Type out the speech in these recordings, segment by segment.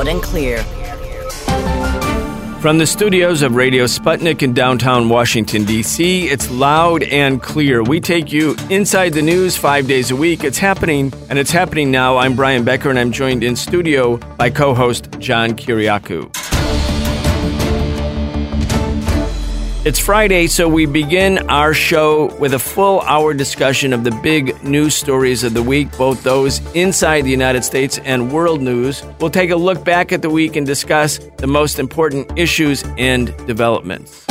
Loud and clear. From the studios of Radio Sputnik in downtown Washington, D.C., it's Loud and Clear. We take you inside the news 5 days a week. It's happening, and it's happening now. I'm Brian Becker, and I'm joined in studio by co-host John Kiriakou. It's Friday, so we begin our show with a full hour discussion of the big news stories of the week, both those inside the United States and world news. We'll take a look back at the week and discuss the most important issues and developments.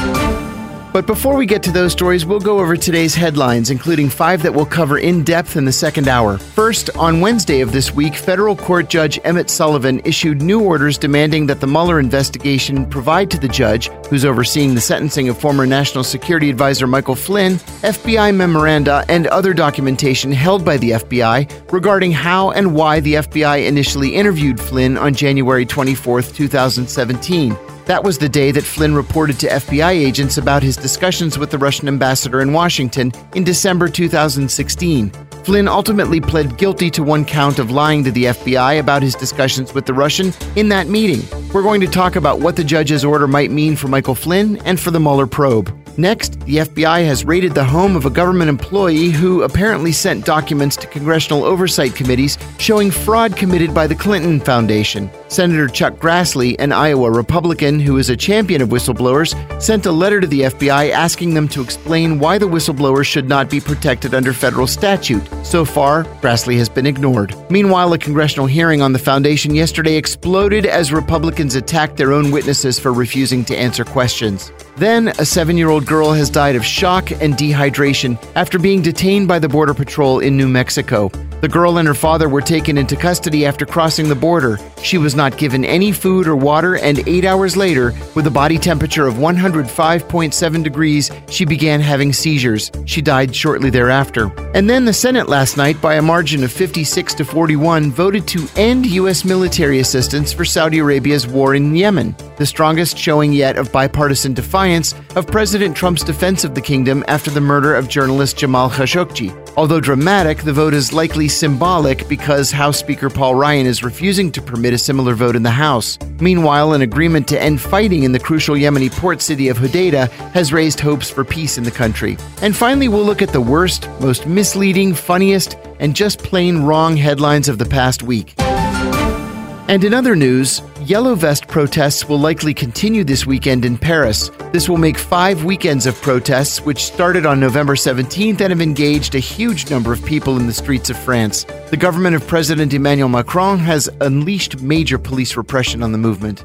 But before we get to those stories, we'll go over today's headlines, including 5 that we'll cover in depth in the second hour. First, on Wednesday of this week, federal court judge Emmett Sullivan issued new orders demanding that the Mueller investigation provide to the judge, who's overseeing the sentencing of former National Security Advisor Michael Flynn, FBI memoranda and other documentation held by the FBI regarding how and why the FBI initially interviewed Flynn on January 24, 2017. That was the day that Flynn reported to FBI agents about his discussions with the Russian ambassador in Washington in December 2016. Flynn ultimately pled guilty to one count of lying to the FBI about his discussions with the Russian in that meeting. We're going to talk about what the judge's order might mean for Michael Flynn and for the Mueller probe. Next, the FBI has raided the home of a government employee who apparently sent documents to congressional oversight committees showing fraud committed by the Clinton Foundation. Senator Chuck Grassley, an Iowa Republican who is a champion of whistleblowers, sent a letter to the FBI asking them to explain why the whistleblower should not be protected under federal statute. So far, Grassley has been ignored. Meanwhile, a congressional hearing on the foundation yesterday exploded as Republicans attacked their own witnesses for refusing to answer questions. Then, a 7-year-old girl has died of shock and dehydration after being detained by the Border Patrol in New Mexico. The girl and her father were taken into custody after crossing the border. She was not given any food or water, and 8 hours later, with a body temperature of 105.7 degrees, she began having seizures. She died shortly thereafter. And then the Senate last night, by a margin of 56 to 41, voted to end U.S. military assistance for Saudi Arabia's war in Yemen, the strongest showing yet of bipartisan defiance of President Trump's defense of the kingdom after the murder of journalist Jamal Khashoggi. Although dramatic, the vote is likely symbolic because House Speaker Paul Ryan is refusing to permit a similar vote in the House. Meanwhile, an agreement to end fighting in the crucial Yemeni port city of Hodeidah has raised hopes for peace in the country. And finally, we'll look at the worst, most misleading, funniest, and just plain wrong headlines of the past week. And in other news, Yellow Vest protests will likely continue this weekend in Paris. This will make 5 weekends of protests, which started on November 17th and have engaged a huge number of people in the streets of France. The government of President Emmanuel Macron has unleashed major police repression on the movement.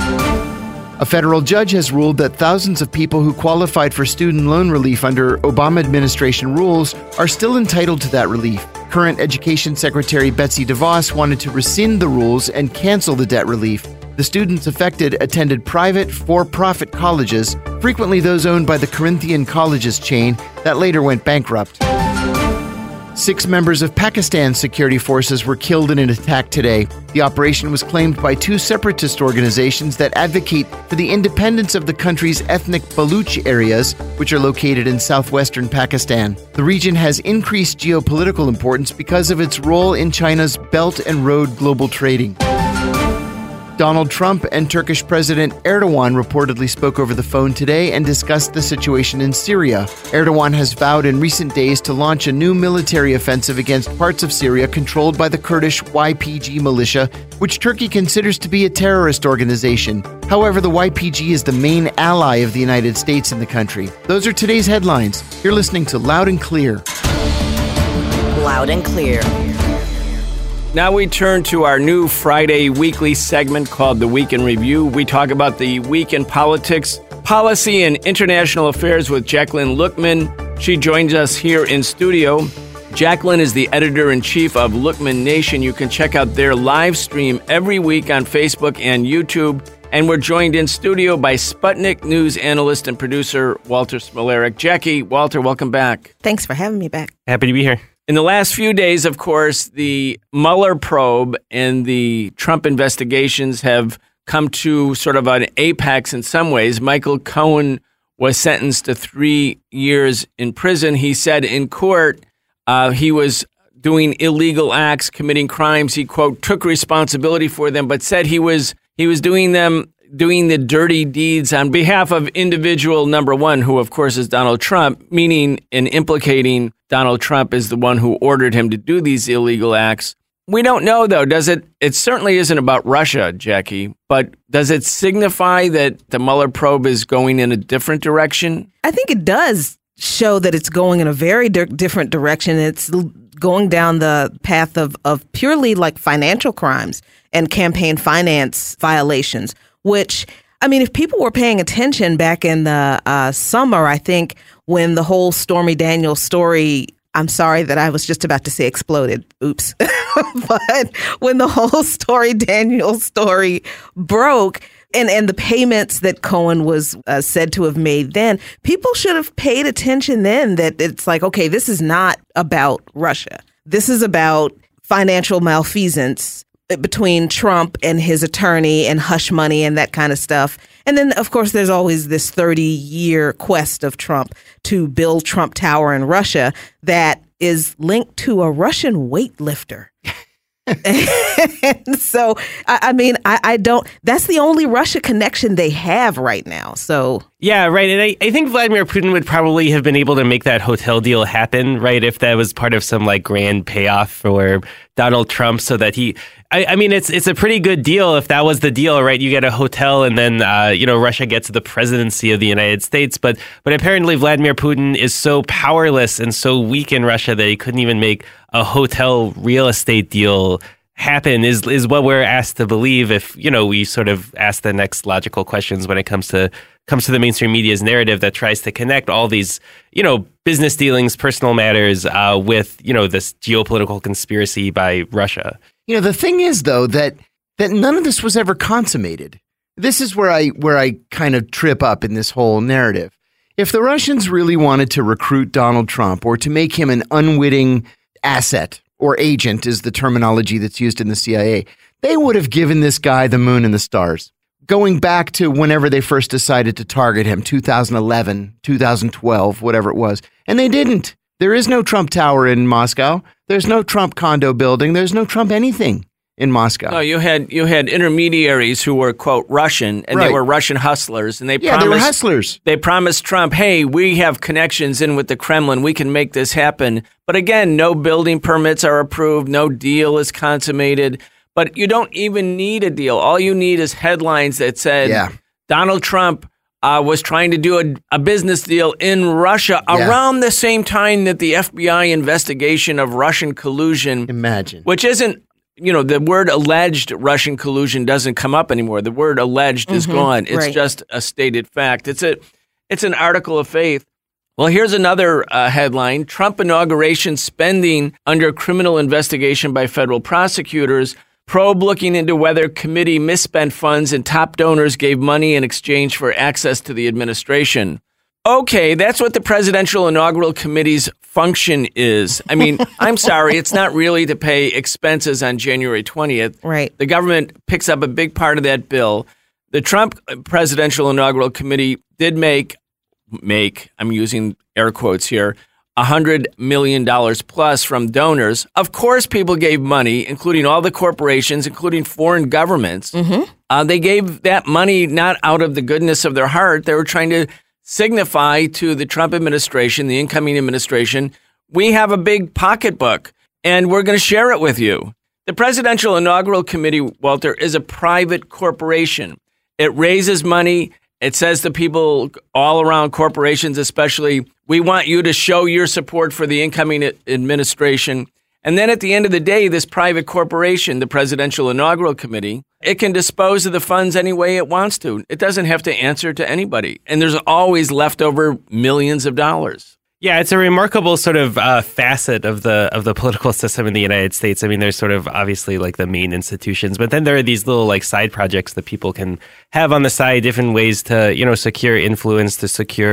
A federal judge has ruled that thousands of people who qualified for student loan relief under Obama administration rules are still entitled to that relief. Current Education Secretary Betsy DeVos wanted to rescind the rules and cancel the debt relief. The students affected attended private, for-profit colleges, frequently those owned by the Corinthian Colleges chain that later went bankrupt. 6 members of Pakistan's security forces were killed in an attack today. The operation was claimed by 2 separatist organizations that advocate for the independence of the country's ethnic Baluch areas, which are located in southwestern Pakistan. The region has increased geopolitical importance because of its role in China's Belt and Road global trading. Donald Trump and Turkish President Erdogan reportedly spoke over the phone today and discussed the situation in Syria. Erdogan has vowed in recent days to launch a new military offensive against parts of Syria controlled by the Kurdish YPG militia, which Turkey considers to be a terrorist organization. However, the YPG is the main ally of the United States in the country. Those are today's headlines. You're listening to Loud and Clear. Loud and Clear. Now we turn to our new Friday weekly segment called The Week in Review. We talk about the week in politics, policy, and international affairs with Jacqueline Lookman. She joins us here in studio. Jacqueline is the editor-in-chief of Lookman Nation. You can check out their live stream every week on Facebook and YouTube. And we're joined in studio by Sputnik News analyst and producer Walter Smolarek. Jackie, Walter, welcome back. Thanks for having me back. Happy to be here. In the last few days, of course, the Mueller probe and the Trump investigations have come to sort of an apex in some ways. Michael Cohen was sentenced to 3 years in prison. He said in court he was doing illegal acts, committing crimes. He, quote, took responsibility for them, but said he was doing the dirty deeds on behalf of individual number one, who, of course, is Donald Trump, meaning and implicating Donald Trump is the one who ordered him to do these illegal acts. We don't know, though, does it? It certainly isn't about Russia, Jackie, but does it signify that the Mueller probe is going in a different direction? I think it does show that it's going in a very different direction. It's going down the path of purely like financial crimes and campaign finance violations, which, I mean, if people were paying attention back in the summer, I think when the whole Stormy Daniels story, I'm sorry that I was just about to say exploded. Oops. But when the whole Stormy Daniels story broke and the payments that Cohen was said to have made then, people should have paid attention then that it's like, okay, this is not about Russia. This is about financial malfeasance between Trump and his attorney and hush money and that kind of stuff. And then, of course, there's always this 30-year quest of Trump to build Trump Tower in Russia that is linked to a Russian weightlifter. And so, I mean, I don't, that's the only Russia connection they have right now. So. Yeah, right. And I think Vladimir Putin would probably have been able to make that hotel deal happen, right? If that was part of some like grand payoff for Donald Trump so that I mean, it's a pretty good deal if that was the deal, right? You get a hotel and then, Russia gets the presidency of the United States. But apparently Vladimir Putin is so powerless and so weak in Russia that he couldn't even make a hotel real estate deal happen is what we're asked to believe if, we sort of ask the next logical questions when it comes to the mainstream media's narrative that tries to connect all these, business dealings, personal matters with, this geopolitical conspiracy by Russia. The thing is, though, that none of this was ever consummated. This is where I kind of trip up in this whole narrative. If the Russians really wanted to recruit Donald Trump or to make him an unwitting asset, or agent is the terminology that's used in the CIA, they would have given this guy the moon and the stars. Going back to whenever they first decided to target him, 2011, 2012, whatever it was. And they didn't. There is no Trump Tower in Moscow. There's no Trump condo building. There's no Trump anything in Moscow. No, you had intermediaries who were, quote, Russian, and right. They were Russian hustlers. And they were hustlers. They promised Trump, hey, we have connections in with the Kremlin. We can make this happen. But again, no building permits are approved. No deal is consummated. But you don't even need a deal. All you need is headlines that said Donald Trump was trying to do a business deal in Russia around the same time that the FBI investigation of Russian collusion. Imagine. Which isn't, the word alleged Russian collusion doesn't come up anymore. The word alleged is gone. It's just a stated fact. It's an article of faith. Well, here's another headline. Trump inauguration spending under criminal investigation by federal prosecutors. Probe looking into whether committee misspent funds and top donors gave money in exchange for access to the administration. Okay, that's what the Presidential Inaugural Committee's function is. I mean, I'm sorry, it's not really to pay expenses on January 20th. Right. The government picks up a big part of that bill. The Trump Presidential Inaugural Committee did make, I'm using air quotes here, $100 million plus from donors. Of course, people gave money, including all the corporations, including foreign governments. They gave that money not out of the goodness of their heart. They were trying to signify to the Trump administration, the incoming administration, we have a big pocketbook and we're going to share it with you. The Presidential Inaugural Committee, Walter, is a private corporation. It raises money. It says to people all around, corporations especially, we want you to show your support for the incoming administration. And then at the end of the day, this private corporation, the Presidential Inaugural Committee, it can dispose of the funds any way it wants to. It doesn't have to answer to anybody. And there's always leftover millions of dollars. Yeah, it's a remarkable sort of facet of the political system in the United States. I mean, there's sort of obviously like the main institutions, but then there are these little like side projects that people can have on the side, different ways to, secure influence, to secure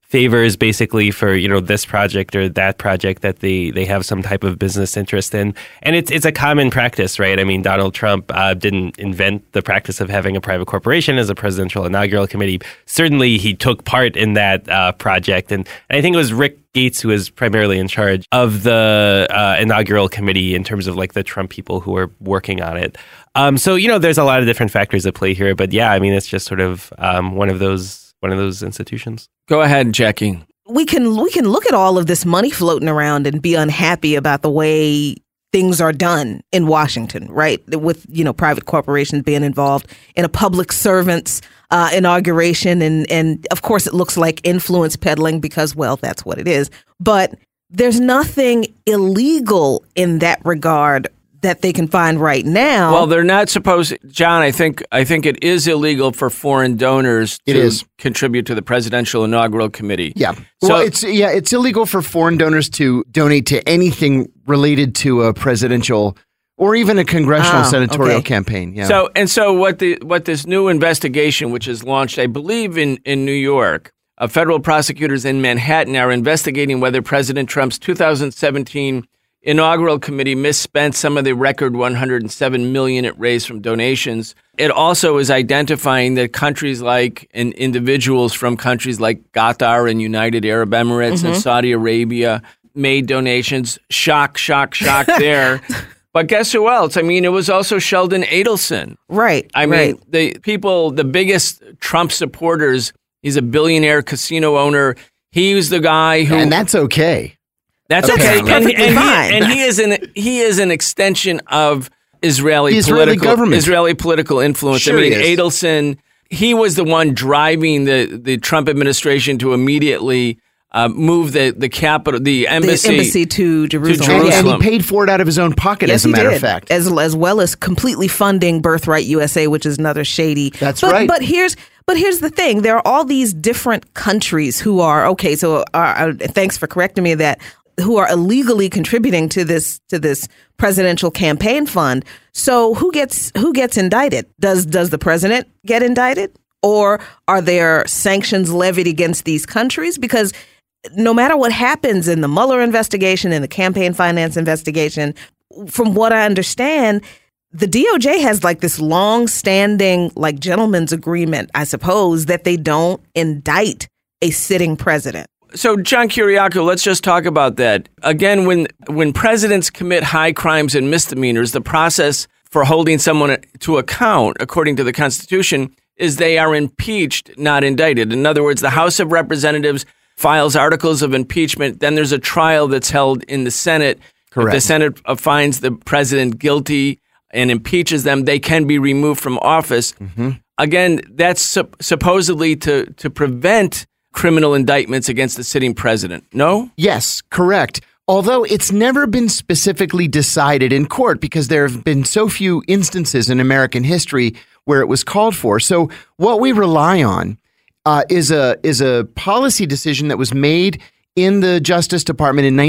favors basically for, this project or that project that they have some type of business interest in. And it's a common practice, right? I mean, Donald Trump didn't invent the practice of having a private corporation as a presidential inaugural committee. Certainly, he took part in that project. And I think it was Rick Gates who was primarily in charge of the inaugural committee in terms of like the Trump people who were working on it. So, there's a lot of different factors at play here. But yeah, I mean, it's just sort of one of those institutions. Go ahead, Jackie. We can look at all of this money floating around and be unhappy about the way things are done in Washington, right? With, private corporations being involved in a public servant's inauguration. And of course, it looks like influence peddling because, well, that's what it is. But there's nothing illegal in that regard that they can find right now. Well, they're not supposed, John, I think it is illegal for foreign donors to contribute to the Presidential Inaugural Committee. Yeah. So, well, it's illegal for foreign donors to donate to anything related to a presidential or even a congressional senatorial campaign. Yeah. So what this new investigation, which is launched, I believe in New York, federal prosecutors in Manhattan are investigating whether President Trump's 2017 inaugural committee misspent some of the record $107 million it raised from donations. It also is identifying that countries like and individuals from countries like Qatar and United Arab Emirates and Saudi Arabia made donations. Shock there. But guess who else? I mean, it was also Sheldon Adelson. Right. I mean, the biggest Trump supporters, he's a billionaire casino owner. He was the guy who... And that's okay. That's okay. And he is an extension of Israeli political influence. Sure, I mean, Adelson, he was the one driving the Trump administration to immediately move the capital, the embassy to Jerusalem. And he paid for it out of his own pocket, as a matter of fact. As well as completely funding Birthright USA, which is another shady. That's right. But here's the thing. There are all these different countries who are, thanks for correcting me that, who are illegally contributing to this presidential campaign fund. So who gets indicted? Does the president get indicted? Or are there sanctions levied against these countries? Because no matter what happens in the Mueller investigation and the campaign finance investigation, from what I understand, the DOJ has like this long-standing like gentleman's agreement, I suppose, that they don't indict a sitting president. So, John Kiriakou, let's just talk about that. Again, when presidents commit high crimes and misdemeanors, the process for holding someone to account, according to the Constitution, is they are impeached, not indicted. In other words, the House of Representatives files articles of impeachment. Then there's a trial that's held in the Senate. Correct. If the Senate finds the president guilty and impeaches them, they can be removed from office. Mm-hmm. Again, that's supposedly to prevent criminal indictments against the sitting president. No? Yes, correct. Although it's never been specifically decided in court because there have been so few instances in American history where it was called for. So what we rely on is a policy decision that was made in the Justice Department in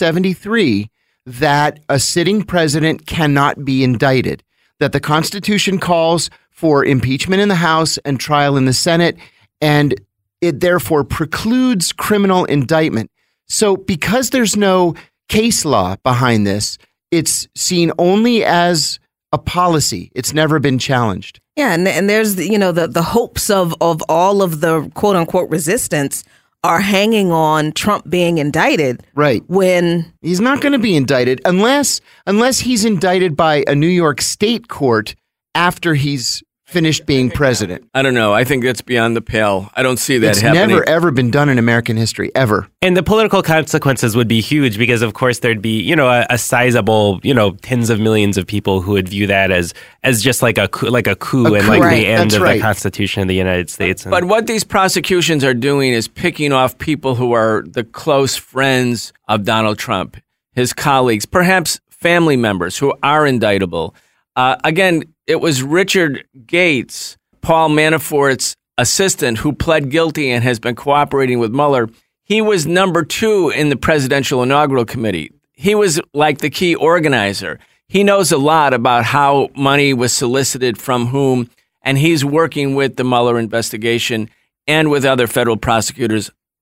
1973 that a sitting president cannot be indicted, that the Constitution calls for impeachment in the House and trial in the Senate, and it therefore precludes criminal indictment. So because there's no case law behind this, it's seen only as a policy. It's never been challenged. Yeah, and there's the hopes of all of the quote unquote resistance are hanging on Trump being indicted. Right. When he's not going to be indicted unless he's indicted by a New York state court after he's finished being president. I don't know. I think that's beyond the pale. I don't see that happening. It's never, ever been done in American history, ever. And the political consequences would be huge because, of course, there'd be, a sizable, tens of millions of people who would view that as just like a coup and like the end of the Constitution of the United States. But what these prosecutions are doing is picking off people who are the close friends of Donald Trump, his colleagues, perhaps family members who are indictable. Again, it was Richard Gates, Paul Manafort's assistant, who pled guilty and has been cooperating with Mueller. He was number 2 in the Presidential Inaugural Committee. He was like the key organizer. He knows a lot about how money was solicited from whom, and he's working with the Mueller investigation and with other federal prosecutors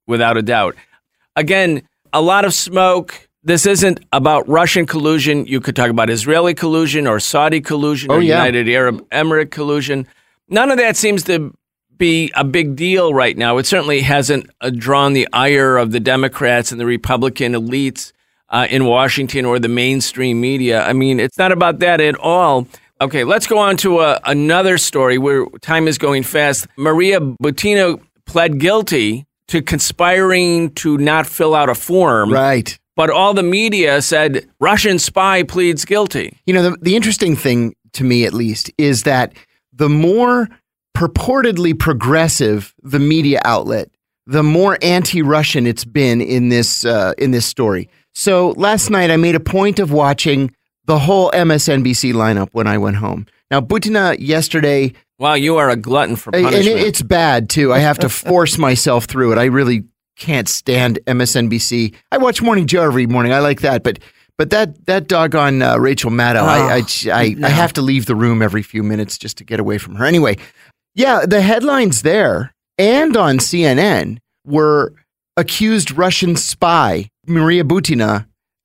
without a doubt. Again, a lot of smoke. This isn't about Russian collusion. You could talk about Israeli collusion or Saudi collusion or United Arab Emirates collusion. None of that seems to be a big deal right now. It certainly hasn't drawn the ire of the Democrats and the Republican elites in Washington or the mainstream media. I mean, it's not about that at all. Okay, let's go on to another story where time is going fast. Maria Butina pled guilty to conspiring to not fill out a form. Right. But all the media said Russian spy pleads guilty. You know, the interesting thing to me, at least, is that the more purportedly progressive the media outlet, the more anti-Russian it's been in this story. So last night I made a point of watching the whole MSNBC lineup when I went home. Now, Butina yesterday... Wow, you are a glutton for punishment. And it's bad, too. I have to force myself through it. I really can't stand MSNBC. I watch Morning Joe every morning. I like that. But that doggone Rachel Maddow, I have to leave the room every few minutes just to get away from her. Anyway, yeah, the headlines there and on CNN were accused Russian spy Maria Butina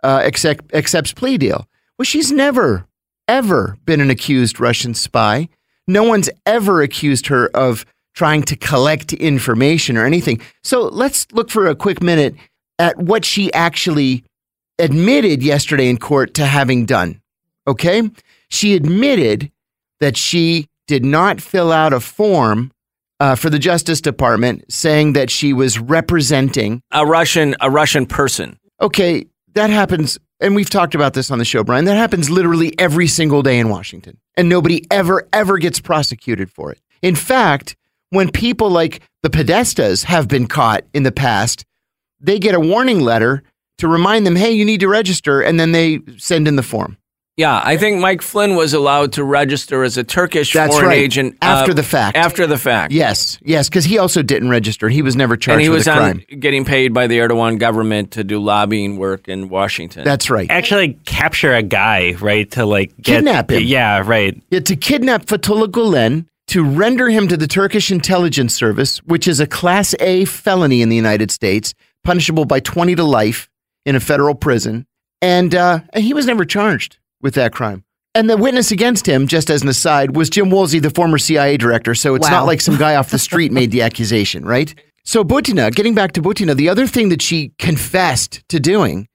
accepts plea deal. Well, she's never, ever been an accused Russian spy. No one's ever accused her of trying to collect information or anything. So let's look for a quick minute at what she actually admitted yesterday in court to having done. Okay? She admitted that she did not fill out a form for the Justice Department saying that she was representing a Russian person. Okay, that happens, and we've talked about this on the show, Brian. That happens literally every single day in Washington, and nobody ever gets prosecuted for it. In fact, when people like the Podestas have been caught in the past, they get a warning letter to remind them, hey, you need to register, and then they send in the form. Yeah, I think Mike Flynn was allowed to register as a Turkish foreign agent. After the fact. After the fact. Yes, because he also didn't register. He was never charged with a crime. And he was getting paid by the Erdogan government to do lobbying work in Washington. That's right. Actually capture a guy, right, to kidnap him. Yeah, right. Yeah, to kidnap Fethullah Gulen, to render him to the Turkish intelligence service, which is a Class A felony in the United States, punishable by 20 to life in a federal prison. And he was never charged with that crime. And the witness against him, just as an aside, was Jim Woolsey, the former CIA director. So it's not like some guy off the street made the accusation, right? So Butina, getting back to Butina, the other thing that she confessed to doing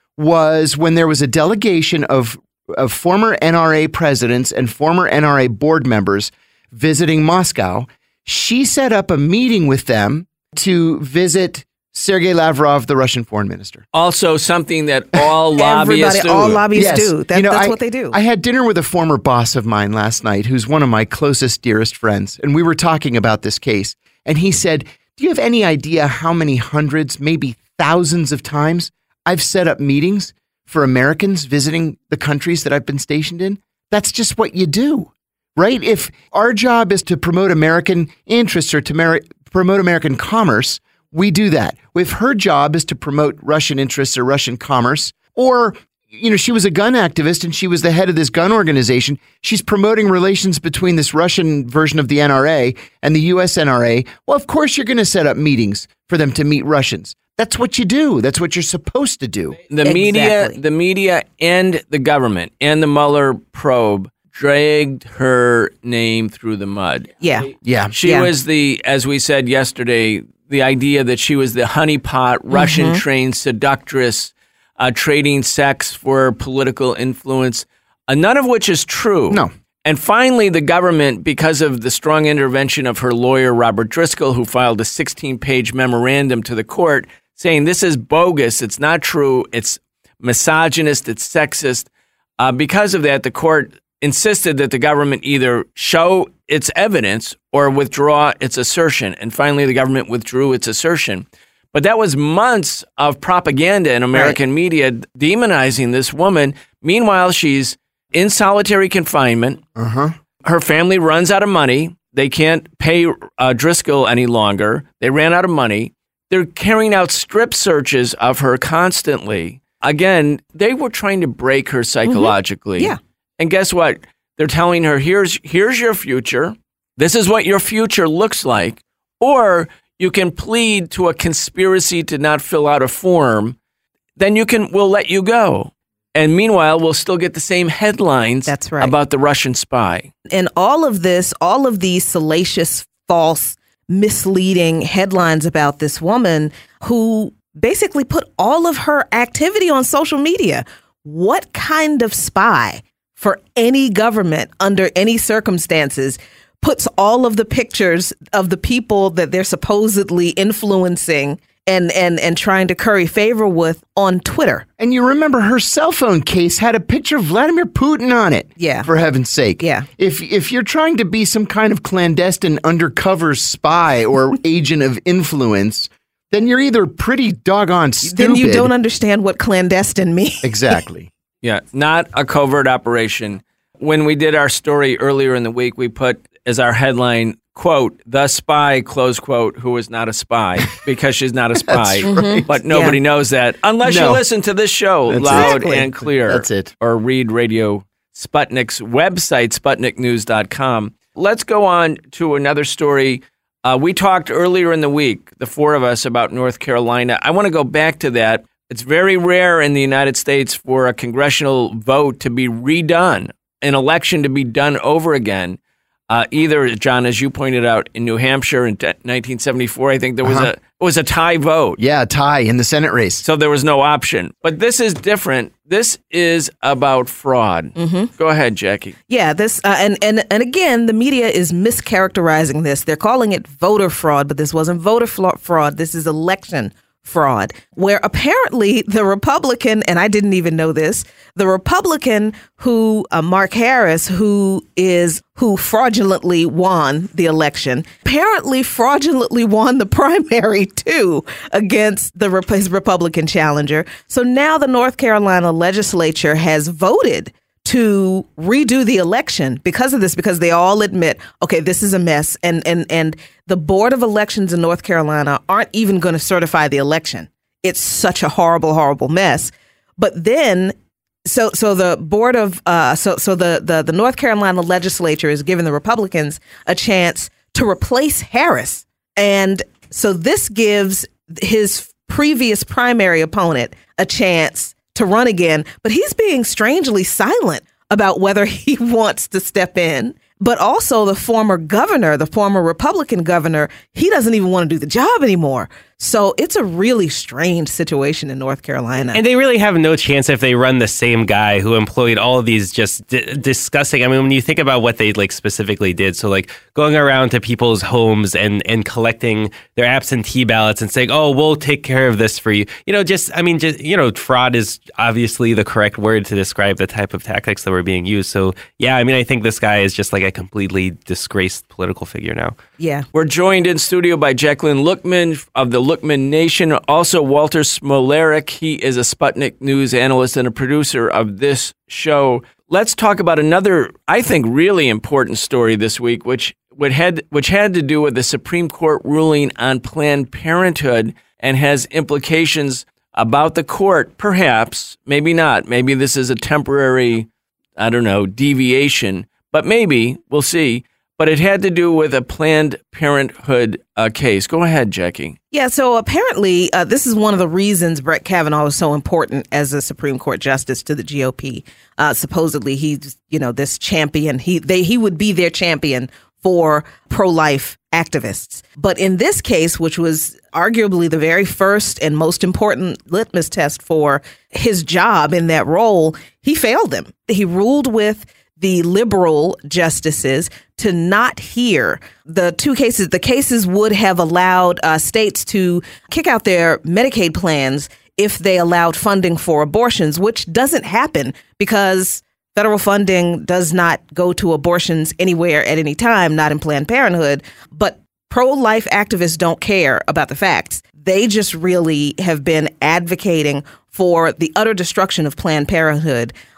was when there was a delegation of former NRA presidents and former NRA board members visiting Moscow, she set up a meeting with them to visit Sergei Lavrov, the Russian foreign minister. Also something that all lobbyists do. All lobbyists do. That's what they do. I had dinner with a former boss of mine last night who's one of my closest, dearest friends, and we were talking about this case. And he said, do you have any idea how many hundreds, maybe thousands of times I've set up meetings for Americans visiting the countries that I've been stationed in? That's just what you do, right? If our job is to promote American interests or to promote American commerce, we do that. If her job is to promote Russian interests or Russian commerce, or, she was a gun activist and she was the head of this gun organization, she's promoting relations between this Russian version of the NRA and the US NRA. Well, of course you're going to set up meetings for them to meet Russians. That's what you do. That's what you're supposed to do. The media and the government and the Mueller probe dragged her name through the mud. Yeah. She was as we said yesterday, the idea that she was the honeypot, Russian-trained seductress, trading sex for political influence, none of which is true. No. And finally, the government, because of the strong intervention of her lawyer, Robert Driscoll, who filed a 16-page memorandum to the court saying this is bogus, it's not true, it's misogynist, it's sexist. Because of that, the court insisted that the government either show its evidence or withdraw its assertion. And finally, the government withdrew its assertion. But that was months of propaganda in American media demonizing this woman. Meanwhile, she's in solitary confinement. Her family runs out of money. They can't pay Driscoll any longer. They ran out of money. They're carrying out strip searches of her constantly. Again, they were trying to break her psychologically. Yeah. And guess what? They're telling her, here's your future. This is what your future looks like. Or you can plead to a conspiracy to not fill out a form, then we'll let you go. And meanwhile, we'll still get the same headlines That's right. about the Russian spy. And all of these salacious, false, misleading headlines about this woman who basically put all of her activity on social media. What kind of spy for any government under any circumstances puts all of the pictures of the people that they're supposedly influencing and trying to curry favor with on Twitter? And you remember her cell phone case had a picture of Vladimir Putin on it. Yeah. For heaven's sake. Yeah. If you're trying to be some kind of clandestine undercover spy or agent of influence, then you're either pretty doggone stupid. Then you don't understand what clandestine means. Exactly. Yeah, not a covert operation. When we did our story earlier in the week, we put as our headline, quote, "The spy," close quote, "who is not a spy," because she's not a spy. right. But nobody knows that unless you listen to this show loud and clear. That's it. Or read Radio Sputnik's website, SputnikNews.com. Let's go on to another story. We talked earlier in the week, the four of us, about North Carolina. I want to go back to that. It's very rare in the United States for a congressional vote to be redone, an election to be done over again. Either, John, as you pointed out, in New Hampshire in 1974, I think there was a tie vote. Yeah, a tie in the Senate race. So there was no option. But this is different. This is about fraud. Mm-hmm. Go ahead, Jackie. Yeah, this and again, the media is mischaracterizing this. They're calling it voter fraud, but this wasn't voter fraud. This is election fraud, where apparently the Republican, and I didn't even know this, the Republican who, Mark Harris, who fraudulently won the election, apparently fraudulently won the primary too against his Republican challenger. So now the North Carolina legislature has voted to redo the election because of this, because they all admit, okay, this is a mess. And the Board of Elections in North Carolina aren't even going to certify the election. It's such a horrible, horrible mess. But then, so the board of, the North Carolina legislature is giving the Republicans a chance to replace Harris. And so this gives his previous primary opponent a chance to run again, but he's being strangely silent about whether he wants to step in. But also the former Republican governor, he doesn't even want to do the job anymore. So it's a really strange situation in North Carolina. And they really have no chance if they run the same guy who employed all of these just disgusting. I mean, when you think about what they specifically did, so going around to people's homes and collecting their absentee ballots and saying, "Oh, we'll take care of this for you." Fraud is obviously the correct word to describe the type of tactics that were being used. So yeah, I mean, I think this guy is just a completely disgraced political figure now. Yeah. We're joined in studio by Jacqueline Lookman of the Lookman Nation. Also, Walter Smolarek. He is a Sputnik News analyst and a producer of this show. Let's talk about another, I think, really important story this week, which had to do with the Supreme Court ruling on Planned Parenthood and has implications about the court, perhaps, maybe not. Maybe this is a temporary, deviation, but maybe, we'll see. But it had to do with a Planned Parenthood case. Go ahead, Jackie. Yeah, so apparently this is one of the reasons Brett Kavanaugh was so important as a Supreme Court justice to the GOP. Supposedly he's, this champion. He would be their champion for pro-life activists. But in this case, which was arguably the very first and most important litmus test for his job in that role, he failed them. He ruled with the liberal justices to not hear the two cases. The cases would have allowed states to kick out their Medicaid plans if they allowed funding for abortions, which doesn't happen because federal funding does not go to abortions anywhere at any time, not in Planned Parenthood. But pro-life activists don't care about the facts. They just really have been advocating for the utter destruction of Planned Parenthood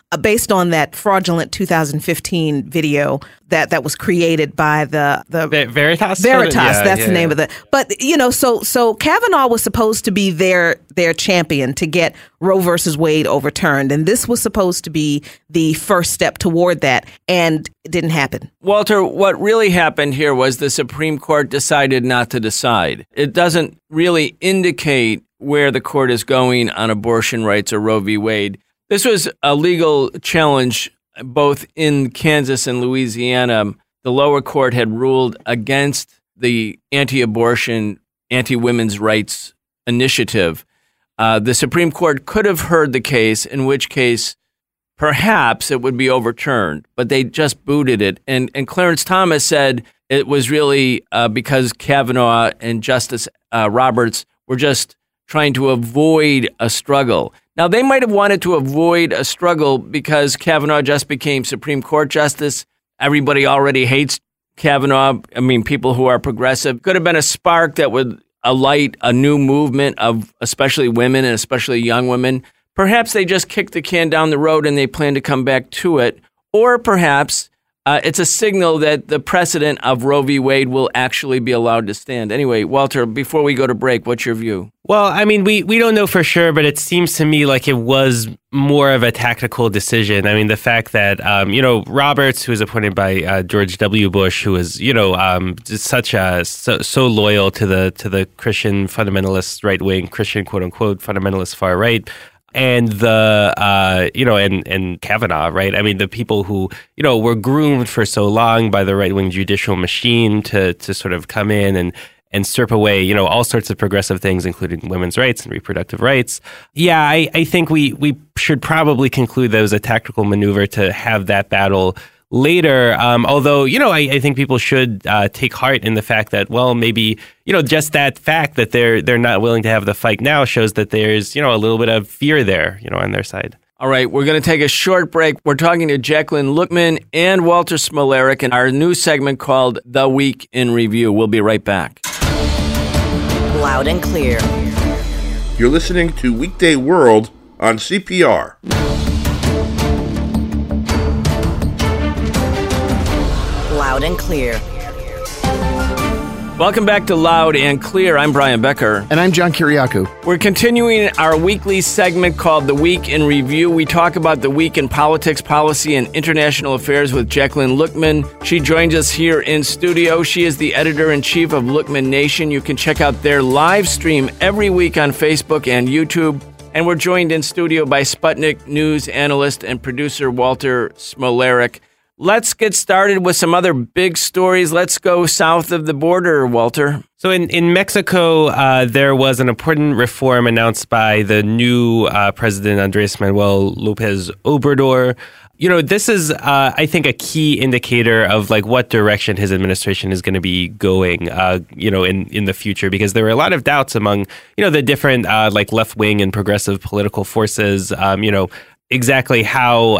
based on that fraudulent 2015 video that was created by the Veritas. That's the name of it. But so Kavanaugh was supposed to be their champion to get Roe versus Wade overturned, and this was supposed to be the first step toward that, and it didn't happen. Walter, what really happened here was the Supreme Court decided not to decide. It doesn't really indicate where the court is going on abortion rights or Roe v. Wade. This was a legal challenge both in Kansas and Louisiana. The lower court had ruled against the anti-abortion, anti-women's rights initiative. The Supreme Court could have heard the case, in which case perhaps it would be overturned, but they just booted it. And Clarence Thomas said it was really because Kavanaugh and Justice Roberts were just trying to avoid a struggle. Now, they might have wanted to avoid a struggle because Kavanaugh just became Supreme Court Justice. Everybody already hates Kavanaugh. I mean, people who are progressive. Could have been a spark that would alight a new movement of especially women and especially young women. Perhaps they just kicked the can down the road and they plan to come back to it. Or perhaps it's a signal that the precedent of Roe v. Wade will actually be allowed to stand. Anyway, Walter, before we go to break, what's your view? Well, I mean, we don't know for sure, but it seems to me like it was more of a tactical decision. I mean, the fact that, Roberts, who was appointed by George W. Bush, who was, so loyal to the Christian fundamentalist right wing, Christian quote unquote fundamentalist far right, and and Kavanaugh, right? I mean, the people who, were groomed for so long by the right-wing judicial machine to sort of come in and strip away, all sorts of progressive things, including women's rights and reproductive rights. Yeah, I think we should probably conclude that it was a tactical maneuver to have that battle later. Although, I think people should take heart in the fact that, well, maybe, just that fact that they're not willing to have the fight now shows that there's, a little bit of fear there, on their side. All right, we're going to take a short break. We're talking to Jacqueline Lookman and Walter Smolarek in our new segment called The Week in Review. We'll be right back. Loud and clear. You're listening to Weekday World on CPR. Loud and clear. Welcome back to Loud and Clear. I'm Brian Becker. And I'm John Kiriakou. We're continuing our weekly segment called The Week in Review. We talk about the week in politics, policy, and international affairs with Jacqueline Lookman. She joins us here in studio. She is the editor-in-chief of Lookman Nation. You can check out their live stream every week on Facebook and YouTube. And we're joined in studio by Sputnik News analyst and producer Walter Smolarek. Let's get started with some other big stories. Let's go south of the border, Walter. So in Mexico, there was an important reform announced by the new President Andrés Manuel López Obrador. This is, I think, a key indicator of like what direction his administration is going to be going, in the future, because there were a lot of doubts among, the different like left wing and progressive political forces, exactly how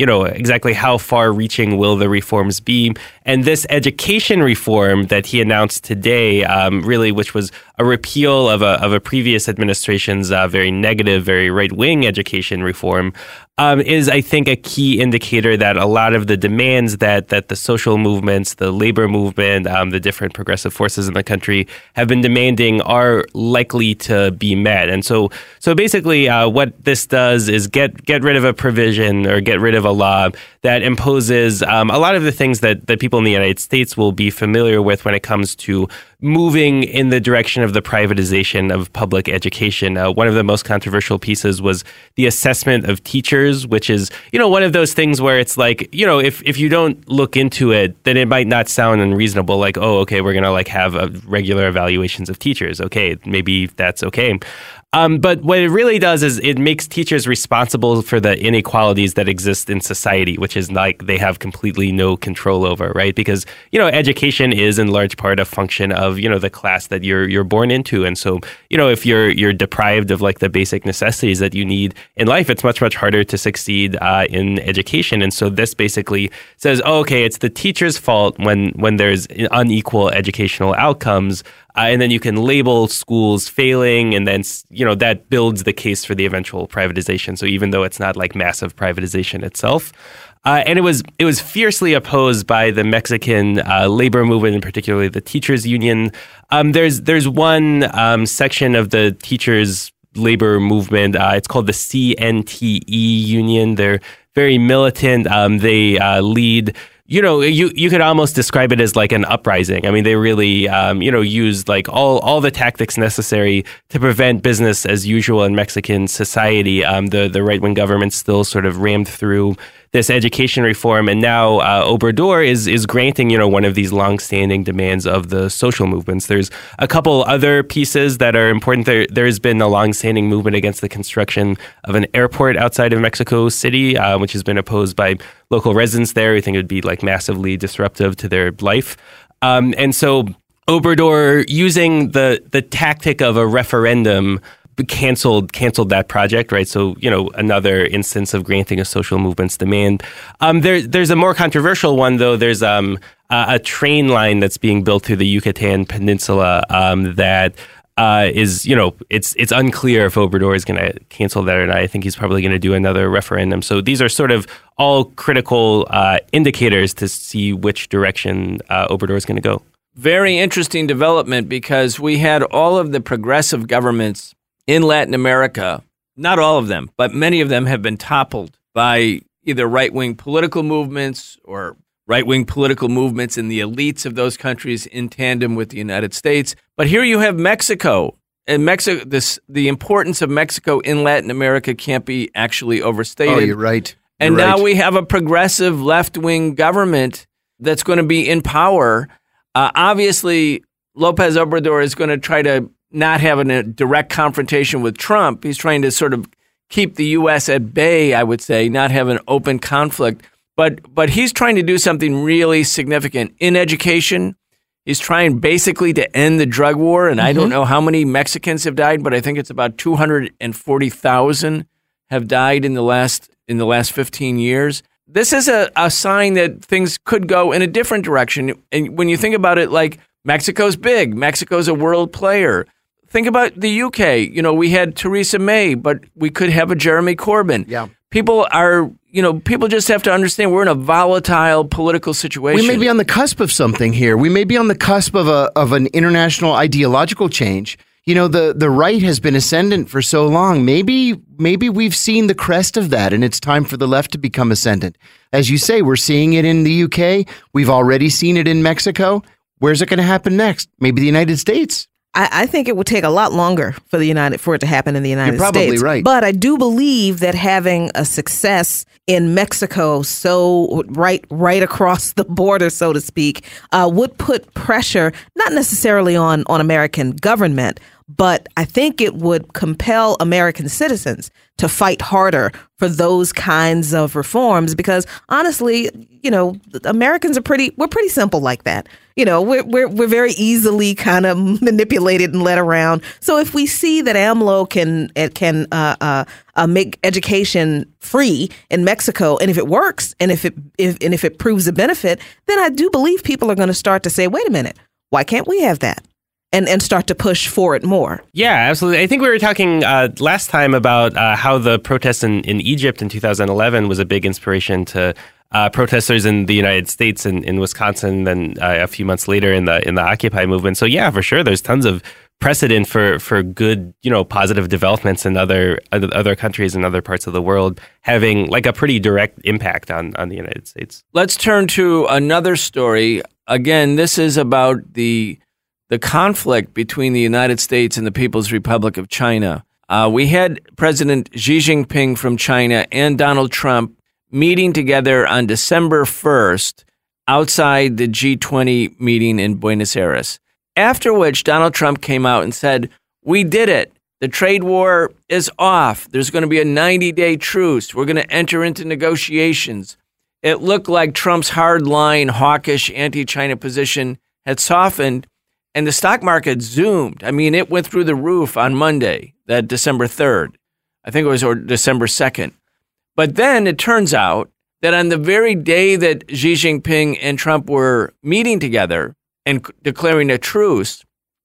far-reaching will the reforms be. And this education reform that he announced today, really, which was a repeal of a previous administration's very negative, very right-wing education reform, is, I think, a key indicator that a lot of the demands that the social movements, the labor movement, the different progressive forces in the country have been demanding are likely to be met. And so basically, what this does is get rid of a provision or get rid of a law that imposes a lot of the things that people in the United States will be familiar with when it comes to moving in the direction of the privatization of public education. One of the most controversial pieces was the assessment of teachers, which is, one of those things where it's like, if you don't look into it, then it might not sound unreasonable. Like, oh, okay, we're going to like have regular evaluations of teachers. Okay, maybe that's okay. But what it really does is it makes teachers responsible for the inequalities that exist in society, which is like they have completely no control over, right? Because, education is in large part a function of, the class that you're born into. And so, if you're deprived of like the basic necessities that you need in life, it's much, much harder to succeed in education. And so this basically says, oh, okay, it's the teacher's fault when there's unequal educational outcomes. And then you can label schools failing, and then, that builds the case for the eventual privatization. So even though it's not like massive privatization itself. And it was fiercely opposed by the Mexican labor movement, and particularly the teachers union. There's one section of the teachers labor movement. It's called the CNTE union. They're very militant. They lead. You could almost describe it as like an uprising. I mean, they really, used like all the tactics necessary to prevent business as usual in Mexican society. The right-wing government still sort of rammed through this education reform, and now Obrador is granting, one of these longstanding demands of the social movements. There's a couple other pieces that are important. There's been a longstanding movement against the construction of an airport outside of Mexico City, which has been opposed by local residents there. I think it would be like massively disruptive to their life. And so Obrador, using the tactic of a referendum, canceled that project, right? So, another instance of granting a social movement's demand. There's a more controversial one, though. There's a train line that's being built through the Yucatan Peninsula that is, it's unclear if Obrador is going to cancel that or not. I think he's probably going to do another referendum. So these are sort of all critical indicators to see which direction Obrador is going to go. Very interesting development, because we had all of the progressive governments in Latin America, not all of them, but many of them have been toppled by either right-wing political movements or right-wing political movements in the elites of those countries in tandem with the United States. But here you have Mexico. And Mexico, the importance of Mexico in Latin America can't be actually overstated. Oh, you're right. And now we have a progressive left-wing government that's going to be in power. Obviously, López Obrador is going to try to not having a direct confrontation with Trump. He's trying to sort of keep the U.S. at bay, I would say, not have an open conflict. But he's trying to do something really significant in education. He's trying basically to end the drug war. And I don't know how many Mexicans have died, but I think it's about 240,000 have died in the last 15 years. This is a sign that things could go in a different direction. And when you think about it, like, Mexico's big. Mexico's a world player. Think about the UK. We had Theresa May, but we could have a Jeremy Corbyn. Yeah. People just have to understand we're in a volatile political situation. We may be on the cusp of something here. We may be on the cusp of an international ideological change. The right has been ascendant for so long. Maybe we've seen the crest of that, and it's time for the left to become ascendant. As you say, we're seeing it in the UK. We've already seen it in Mexico. Where's it going to happen next? Maybe the United States. I think it would take a lot longer for it to happen in the United States. You're probably right. But I do believe that having a success in Mexico, so right across the border, so to speak, would put pressure, not necessarily on American government, but I think it would compel American citizens to fight harder for those kinds of reforms, because honestly, Americans are pretty simple like that. We're very easily kind of manipulated and led around. So if we see that AMLO can make education free in Mexico, and if it works, and if it proves a benefit, then I do believe people are going to start to say, wait a minute, why can't we have that? And start to push for it more. Yeah, absolutely. I think we were talking last time about how the protests in Egypt in 2011 was a big inspiration to protesters in the United States and in Wisconsin, then a few months later in the Occupy movement. So yeah, for sure, there's tons of precedent for good, positive developments in other countries and other parts of the world having like a pretty direct impact on the United States. Let's turn to another story. Again, this is about the conflict between the United States and the People's Republic of China. We had President Xi Jinping from China and Donald Trump meeting together on December 1st outside the G20 meeting in Buenos Aires. After which, Donald Trump came out and said, "We did it. The trade war is off. There's going to be a 90-day truce. We're going to enter into negotiations." It looked like Trump's hardline, hawkish, anti-China position had softened, and the stock market zoomed. I mean, it went through the roof on Monday, that December 3rd. I think it was or December 2nd. But then it turns out that on the very day that Xi Jinping and Trump were meeting together and declaring a truce,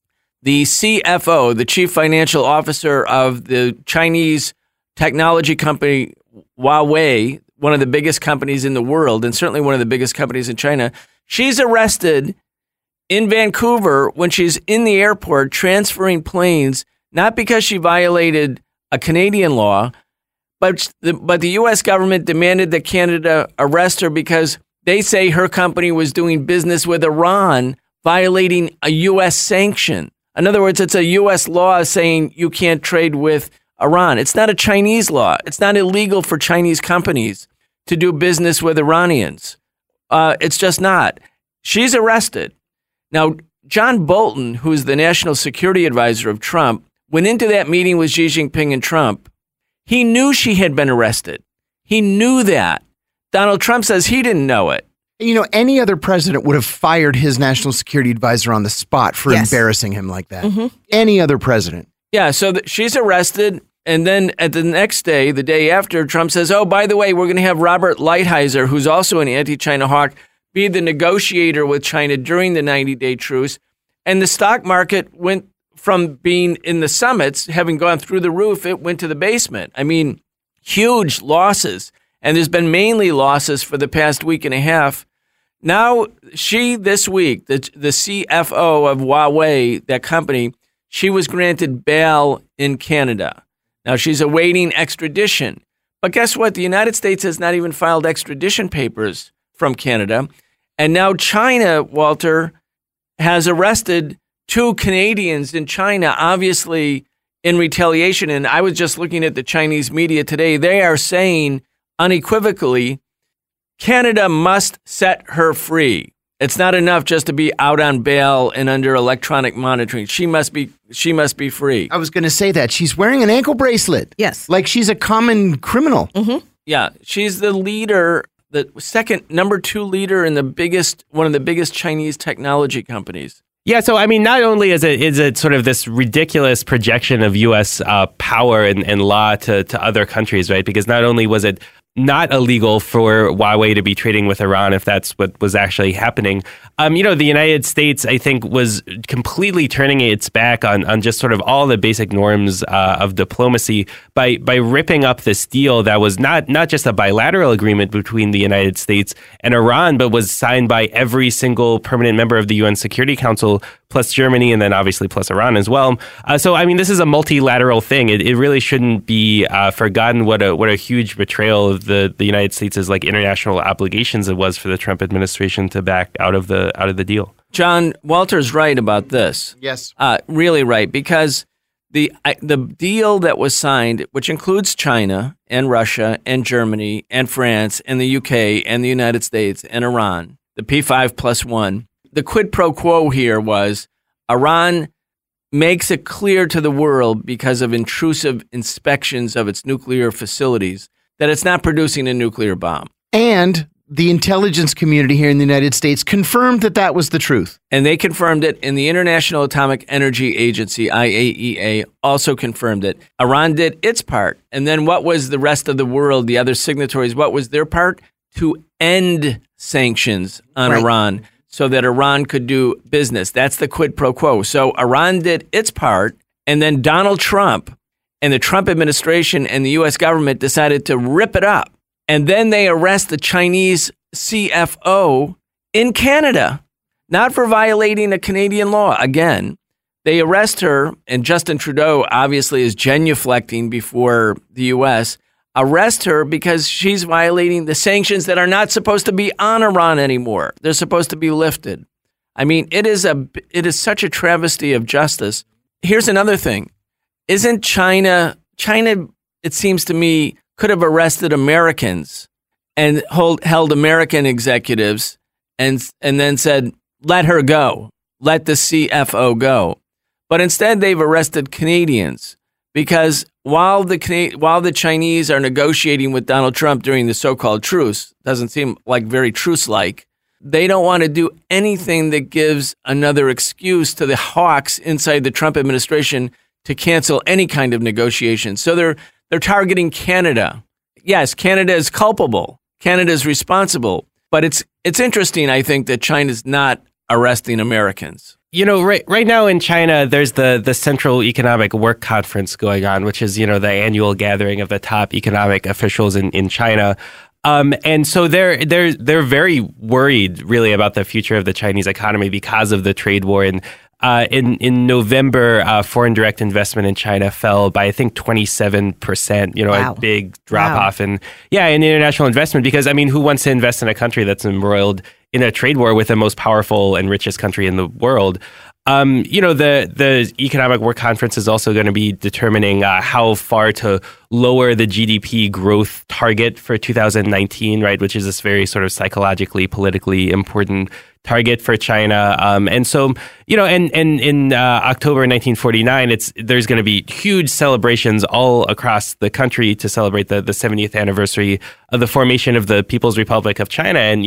the CFO, the chief financial officer of the Chinese technology company Huawei, one of the biggest companies in the world, and certainly one of the biggest companies in China, she's arrested in Vancouver when she's in the airport transferring planes, not because she violated a Canadian law, but the U.S. government demanded that Canada arrest her because they say her company was doing business with Iran, violating a U.S. sanction. In other words, it's a U.S. law saying you can't trade with Iran. It's not a Chinese law. It's not illegal for Chinese companies to do business with Iranians. It's just not. She's arrested. Now, John Bolton, who's the national security advisor of Trump, went into that meeting with Xi Jinping and Trump. He knew she had been arrested. He knew that. Donald Trump says he didn't know it. You know, any other president would have fired his national security advisor on the spot for embarrassing him like that. Mm-hmm. Any other president. Yeah, so she's arrested. And then at the next day, the day after, Trump says, oh, by the way, we're going to have Robert Lighthizer, who's also an anti-China hawk, be the negotiator with China during the 90-day truce. And the stock market went from being in the summits, having gone through the roof, it went to the basement. I mean, huge losses. And there's been mainly losses for the past week and a half. Now, she, this week, the CFO of Huawei, that company, she was granted bail in Canada. Now, she's awaiting extradition. But guess what? The United States has not even filed extradition papers from Canada. And now China, Walter, has arrested 2 Canadians in China, obviously in retaliation. And I was just looking at the Chinese media today. They are saying unequivocally, Canada must set her free. It's not enough just to be out on bail and under electronic monitoring. She must be free. I was going to say that. She's wearing an ankle bracelet. Yes. Like she's a common criminal. Mm-hmm. Yeah. She's the leader, the number 2 leader in one of the biggest Chinese technology companies. Yeah, so I mean, not only is it sort of this ridiculous projection of U.S. power and law to other countries, right? Because not only was it not illegal for Huawei to be trading with Iran, if that's what was actually happening. The United States, I think, was completely turning its back on just sort of all the basic norms of diplomacy by ripping up this deal that was not just a bilateral agreement between the United States and Iran, but was signed by every single permanent member of the UN Security Council, plus Germany, and then obviously plus Iran as well. So, I mean, this is a multilateral thing. It really shouldn't be forgotten what a huge betrayal of the United States' like international obligations it was for the Trump administration to back out of the deal. John, Walter's right about this. Yes. Really right, because the deal that was signed, which includes China and Russia and Germany and France and the UK and the United States and Iran, the P5+1, the quid pro quo here was Iran makes it clear to the world because of intrusive inspections of its nuclear facilities that it's not producing a nuclear bomb. And the intelligence community here in the United States confirmed that was the truth. And they confirmed it, and the International Atomic Energy Agency, IAEA, also confirmed it. Iran did its part. And then what was the rest of the world, the other signatories, what was their part? To end sanctions on Iran so that Iran could do business. That's the quid pro quo. So Iran did its part, and then Donald Trump and the Trump administration and the U.S. government decided to rip it up. And then they arrest the Chinese CFO in Canada, not for violating a Canadian law. Again, they arrest her, and Justin Trudeau obviously is genuflecting before the U.S., arrest her because she's violating the sanctions that are not supposed to be on Iran anymore. They're supposed to be lifted. I mean, it is such a travesty of justice. Here's another thing. Isn't China, it seems to me, could have arrested Americans and held American executives and then said, let her go, let the CFO go. But instead, they've arrested Canadians because while the Chinese are negotiating with Donald Trump during the so-called truce, doesn't seem like very truce-like, they don't want to do anything that gives another excuse to the hawks inside the Trump administration to cancel any kind of negotiation. So they're targeting Canada. Yes, Canada is culpable. Canada is responsible. But it's interesting, I think, that China's not arresting Americans? Right now in China, there's the Central Economic Work Conference going on, which is, the annual gathering of the top economic officials in China. And so they're very worried, really, about the future of the Chinese economy because of the trade war. And in November, foreign direct investment in China fell by, I think, 27%. Wow. A big drop off in international investment. Because who wants to invest in a country that's embroiled in a trade war with the most powerful and richest country in the world? The Economic Work Conference is also going to be determining how far to lower the GDP growth target for 2019, right, which is this very sort of psychologically, politically important target for China. And so, and in October 1949, there's going to be huge celebrations all across the country to celebrate the 70th anniversary of the formation of the People's Republic of China. And,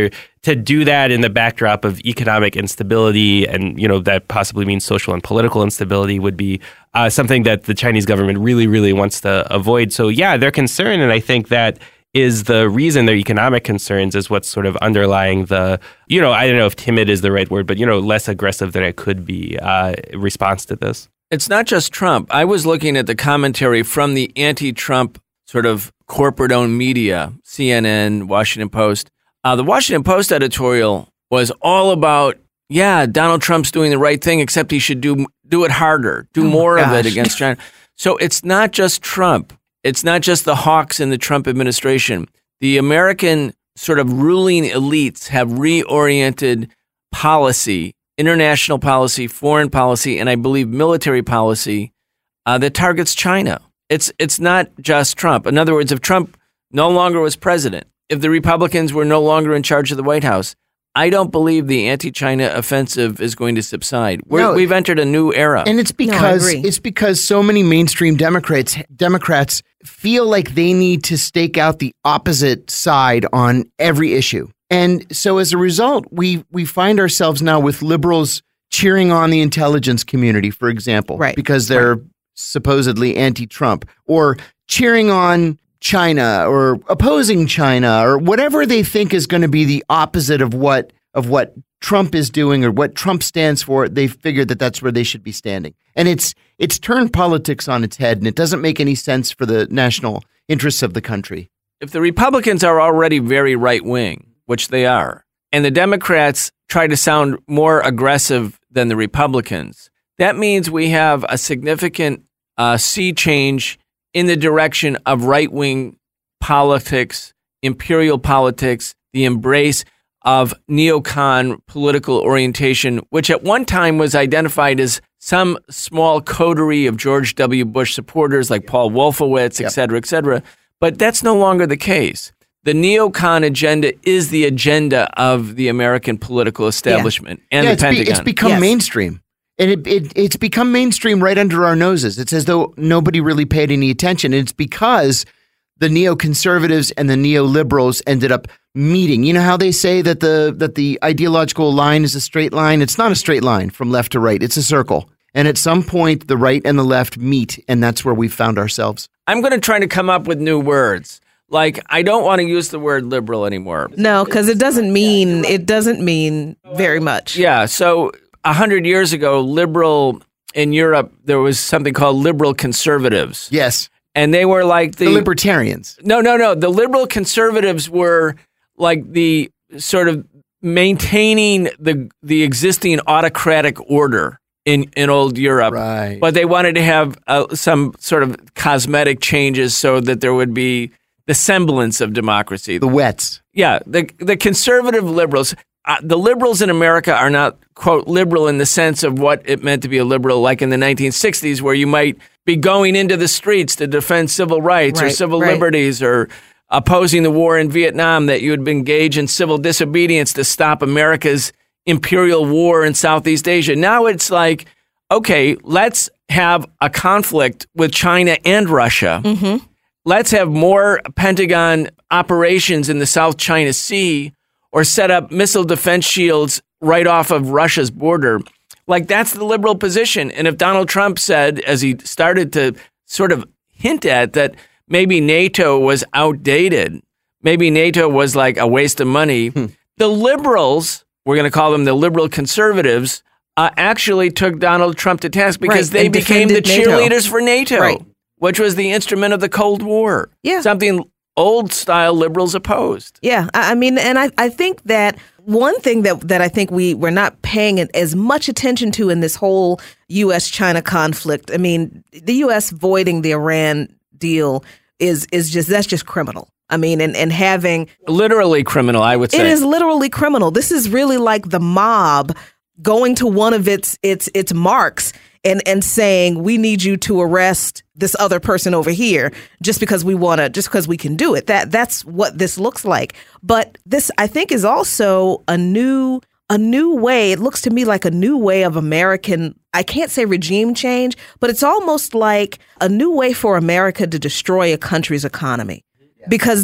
to do that in the backdrop of economic instability and, that possibly means social and political instability would be something that the Chinese government really, really wants to avoid. So, they're concerned. And I think that is the reason their economic concerns is what's sort of underlying the, I don't know if timid is the right word, but, less aggressive than it could be response to this. It's not just Trump. I was looking at the commentary from the anti-Trump sort of corporate-owned media, CNN, Washington Post. The Washington Post editorial was all about, Donald Trump's doing the right thing, except he should do it harder, do more of it against China. So it's not just Trump. It's not just the hawks in the Trump administration. The American sort of ruling elites have reoriented policy, international policy, foreign policy, and I believe military policy that targets China. It's not just Trump. In other words, if Trump no longer was president, if the Republicans were no longer in charge of the White House, I don't believe the anti-China offensive is going to subside. We've entered a new era. And it's because so many mainstream Democrats feel like they need to stake out the opposite side on every issue. And so as a result, we find ourselves now with liberals cheering on the intelligence community, for example, because they're supposedly anti-Trump, or cheering on China or opposing China or whatever they think is going to be the opposite of what Trump is doing or what Trump stands for. They figured that that's where they should be standing. And it's turned politics on its head, and it doesn't make any sense for the national interests of the country. If the Republicans are already very right-wing, which they are, and the Democrats try to sound more aggressive than the Republicans, that means we have a significant sea change in the direction of right-wing politics, imperial politics, the embrace of neocon political orientation, which at one time was identified as some small coterie of George W. Bush supporters like Paul Wolfowitz, et cetera, et cetera. But that's no longer the case. The neocon agenda is the agenda of the American political establishment and the Pentagon. It's become mainstream. And it's become mainstream right under our noses. It's as though nobody really paid any attention. And it's because the neoconservatives and the neoliberals ended up meeting. You know how they say that the ideological line is a straight line? It's not a straight line from left to right. It's a circle. And at some point, the right and the left meet, and that's where we've found ourselves. I'm going to try to come up with new words. Like, I don't want to use the word liberal anymore. No, because it doesn't mean very much. Yeah, so 100 years ago, liberal in Europe, there was something called liberal conservatives. Yes. And they were like the libertarians. No. The liberal conservatives were like the sort of maintaining the existing autocratic order in old Europe. Right. But they wanted to have some sort of cosmetic changes so that there would be the semblance of democracy. The wets. Yeah. The conservative liberals. The liberals in America are not, quote, liberal in the sense of what it meant to be a liberal like in the 1960s, where you might be going into the streets to defend civil rights or civil liberties or opposing the war in Vietnam, that you had been engaged in civil disobedience to stop America's imperial war in Southeast Asia. Now it's like, okay, let's have a conflict with China and Russia. Mm-hmm. Let's have more Pentagon operations in the South China Sea, or set up missile defense shields right off of Russia's border. Like, that's the liberal position. And if Donald Trump said, as he started to sort of hint at, that maybe NATO was outdated, maybe NATO was like a waste of money, the liberals we're going to call them the liberal conservatives, actually took Donald Trump to task because they became the cheerleaders for NATO, which was the instrument of the Cold War. Yeah. Something old-style liberals opposed. Yeah, I mean, and I think that one thing that I think we're not paying as much attention to in this whole U.S.-China conflict, I mean, the U.S. voiding the Iran deal is just criminal. I mean, and having... Literally criminal, I would say. It is literally criminal. This is really like the mob going to one of its marks and saying, we need you to arrest this other person over here just because we can do it. That's what this looks like. But this, I think, is also a new way. It looks to me like a new way of American, I can't say regime change, but it's almost like a new way for America to destroy a country's economy. Because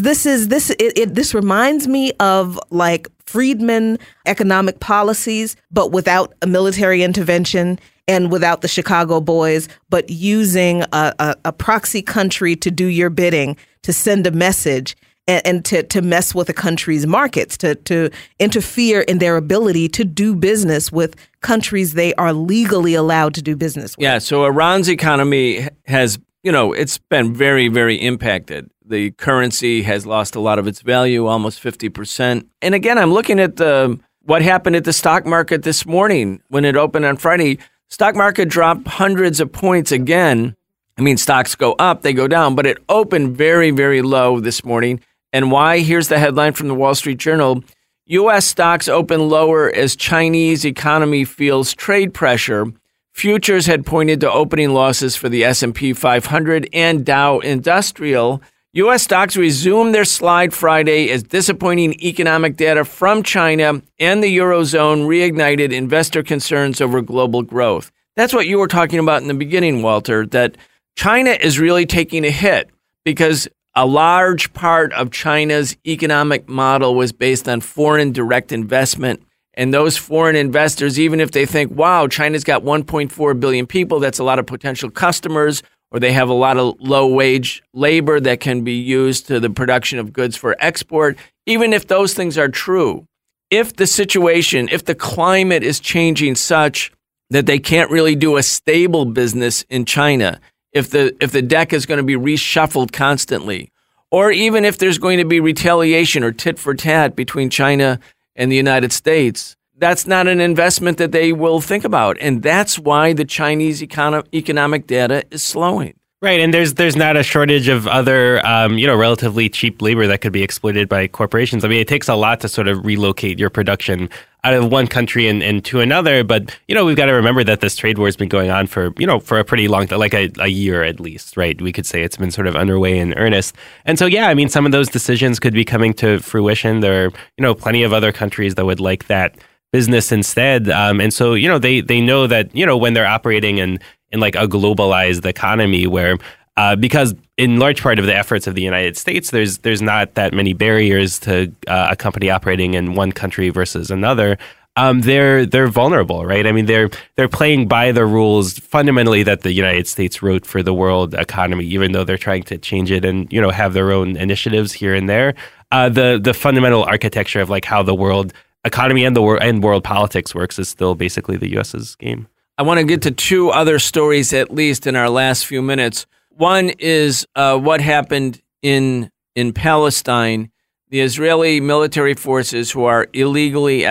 this reminds me of like Friedman economic policies, but without a military intervention and without the Chicago boys, but using a proxy country to do your bidding, to send a message and to mess with a country's markets, to interfere in their ability to do business with countries they are legally allowed to do business with. Yeah, so Iran's economy has, it's been very, very impacted. The currency has lost a lot of its value, almost 50%. And again, I'm looking at what happened at the stock market this morning when it opened on Friday. Stock market dropped hundreds of points again. I mean, stocks go up, they go down, but it opened very, very low this morning. And why? Here's the headline from the Wall Street Journal. U.S. stocks open lower as Chinese economy feels trade pressure. Futures had pointed to opening losses for the S&P 500 and Dow Industrial. U.S. stocks resumed their slide Friday as disappointing economic data from China and the Eurozone reignited investor concerns over global growth. That's what you were talking about in the beginning, Walter, that China is really taking a hit because a large part of China's economic model was based on foreign direct investment. And those foreign investors, even if they think, wow, China's got 1.4 billion people, that's a lot of potential customers, or they have a lot of low-wage labor that can be used to the production of goods for export, even if those things are true, if the climate is changing such that they can't really do a stable business in China, if the deck is going to be reshuffled constantly, or even if there's going to be retaliation or tit for tat between China and the United States, that's not an investment that they will think about. And that's why the Chinese economic data is slowing. Right. And there's not a shortage of other, relatively cheap labor that could be exploited by corporations. I mean, it takes a lot to sort of relocate your production out of one country and to another. But, we've got to remember that this trade war has been going on for a pretty long time, like a year at least, right? We could say it's been sort of underway in earnest. And so, yeah, I mean, some of those decisions could be coming to fruition. There are, plenty of other countries that would like that business instead. And so, they know that, when they're operating in like a globalized economy where, because in large part of the efforts of the United States, there's not that many barriers to a company operating in one country versus another. They're vulnerable, right? I mean, they're playing by the rules fundamentally that the United States wrote for the world economy, even though they're trying to change it and, have their own initiatives here and there. The fundamental architecture of like how the world economy and world politics works is still basically the U.S.'s game. I want to get to two other stories, at least in our last few minutes. One is what happened in Palestine. The Israeli military forces who are illegally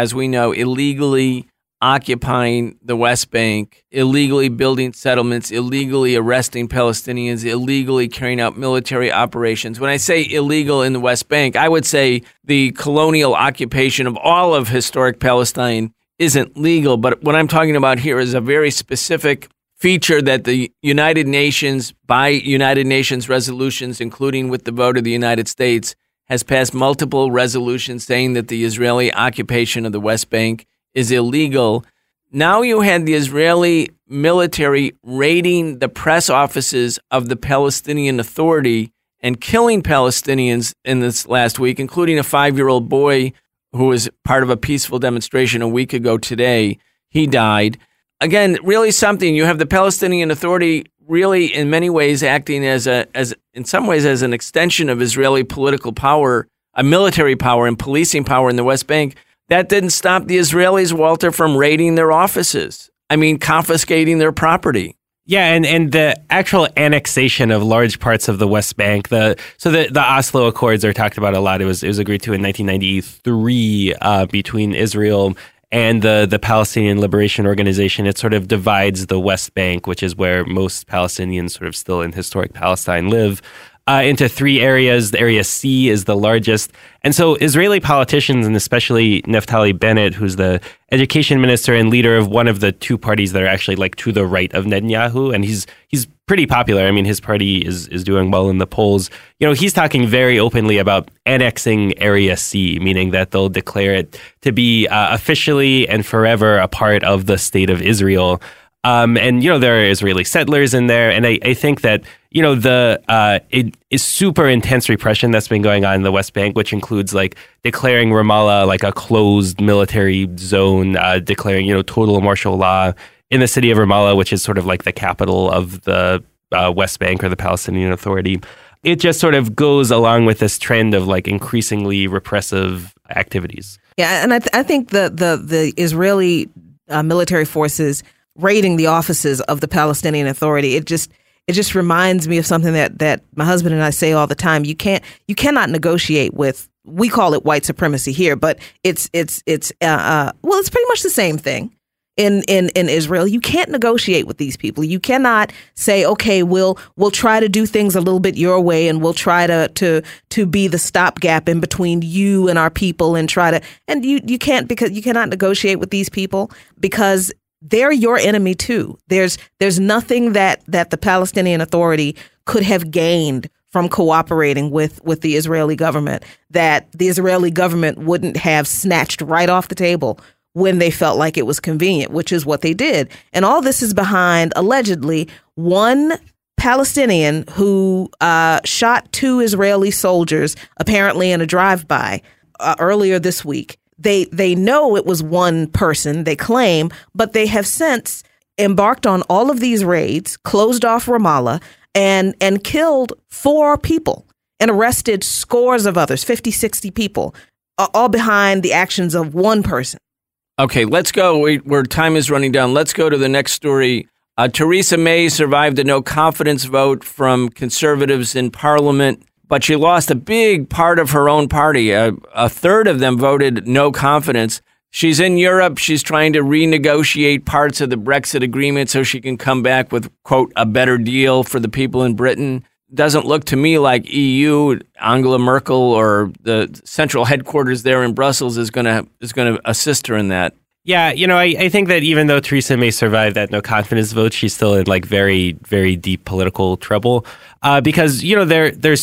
occupying the West Bank, illegally building settlements, illegally arresting Palestinians, illegally carrying out military operations. When I say illegal in the West Bank, I would say the colonial occupation of all of historic Palestine isn't legal. But what I'm talking about here is a very specific feature that the United Nations, by United Nations resolutions, including with the vote of the United States, has passed multiple resolutions saying that the Israeli occupation of the West Bank is illegal. Now you had the Israeli military raiding the press offices of the Palestinian Authority and killing Palestinians in this last week, including a 5-year-old boy who was part of a peaceful demonstration a week ago today. He died. Again, really something. You have the Palestinian Authority really in many ways acting as in some ways as an extension of Israeli political power, a military power and policing power in the West Bank. that didn't stop the Israelis, Walter, from raiding their offices. I mean, confiscating their property. Yeah, and the actual annexation of large parts of the West Bank, the Oslo Accords are talked about a lot. It was agreed to in 1993 between Israel and the Palestinian Liberation Organization. It sort of divides the West Bank, which is where most Palestinians sort of still in historic Palestine live, into three areas. The area C is the largest. And so Israeli politicians, and especially Naftali Bennett, who's the education minister and leader of one of the two parties that are actually like to the right of Netanyahu, and he's pretty popular. I mean, his party is doing well in the polls. You know, he's talking very openly about annexing Area C, meaning that they'll declare it to be officially and forever a part of the state of Israel. And, you know, there are Israeli settlers in there. And I think that, you know, it is super intense repression that's been going on in the West Bank, which includes like declaring Ramallah like a closed military zone, declaring, you know, total martial law in the city of Ramallah, which is sort of like the capital of the West Bank or the Palestinian Authority. It just sort of goes along with this trend of like increasingly repressive activities. Yeah, and I think the Israeli military forces raiding the offices of the Palestinian Authority, it just reminds me of something that my husband and I say all the time. You cannot negotiate with, we call it white supremacy here, but it's pretty much the same thing in Israel. You can't negotiate with these people. You cannot say, okay, we'll try to do things a little bit your way, and we'll try to be the stopgap in between you and our people, and you can't, because you cannot negotiate with these people because they're your enemy too. There's nothing that the Palestinian Authority could have gained from cooperating with the Israeli government that the Israeli government wouldn't have snatched right off the table when they felt like it was convenient, which is what they did. And all this is behind, allegedly, one Palestinian who shot two Israeli soldiers, apparently in a drive-by, earlier this week. They know it was one person, they claim, but they have since embarked on all of these raids, closed off Ramallah, and killed 4 people and arrested scores of others, 50, 60 people, all behind the actions of one person. Okay, let's go. Where time is running down. Let's go to the next story. Theresa May survived a no-confidence vote from conservatives in Parliament, but she lost a big part of her own party. A third of them voted no confidence. She's in Europe. She's trying to renegotiate parts of the Brexit agreement so she can come back with, quote, a better deal for the people in Britain. Doesn't look to me like EU, Angela Merkel, or the central headquarters there in Brussels is going to assist her in that. Yeah, you know, I think that even though Theresa May survived that no confidence vote, she's still in like very, very deep political trouble because, you know, there's